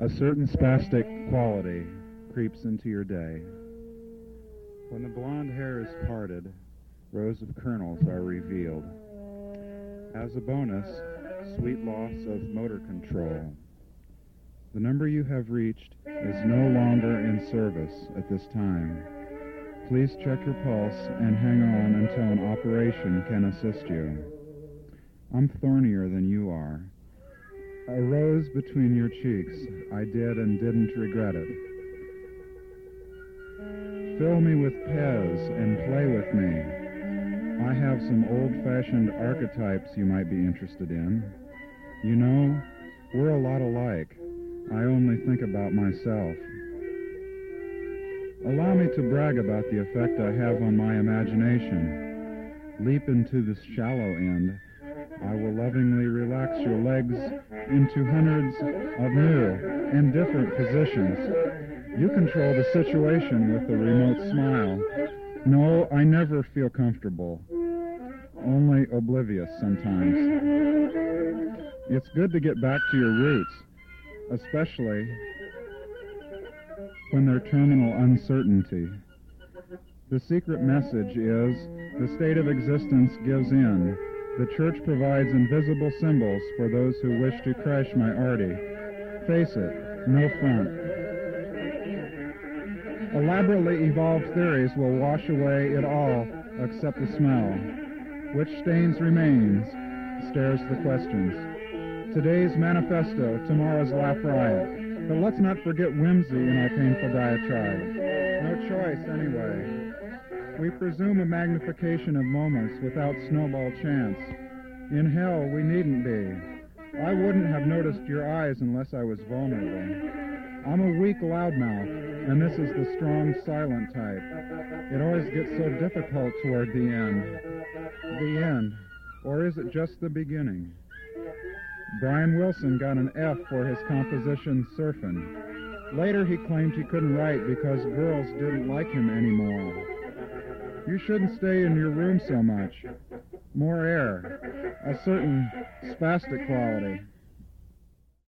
A certain spastic quality creeps into your day. When the blonde hair is parted, rows of kernels are revealed. As a bonus, sweet loss of motor control. The number you have reached is no longer in service at this time. Please check your pulse and hang on until an operation can assist you. I'm thornier than you are. A rose between your cheeks, I did and didn't regret it. Fill me with Pez and play with me. I have some old-fashioned archetypes you might be interested in. You know, we're a lot alike. I only think about myself. Allow me to brag about the effect I have on my imagination. Leap into the shallow end. I will lovingly relax your legs into hundreds of new and different positions. You control the situation with a remote smile. No, I never feel comfortable. Only oblivious sometimes. It's good to get back to your roots, especially when they're terminal uncertainty. The secret message is the state of existence gives in. The church provides invisible symbols for those who wish to crush my arty. Face it, no front. Elaborately evolved theories will wash away it all except the smell. Which stains remains, stares the questions. Today's manifesto, tomorrow's laugh riot. But let's not forget whimsy in our painful diatribe. No choice, anyway. We presume a magnification of moments without snowball chance. In hell, we needn't be. I wouldn't have noticed your eyes unless I was vulnerable. I'm a weak loudmouth, and this is the strong, silent type. It always gets so difficult toward the end. The end. Or is it just the beginning? Brian Wilson got an F for his composition Surfin'. Later he claimed he couldn't write because girls didn't like him anymore. You shouldn't stay in your room so much. More air. A certain spastic quality.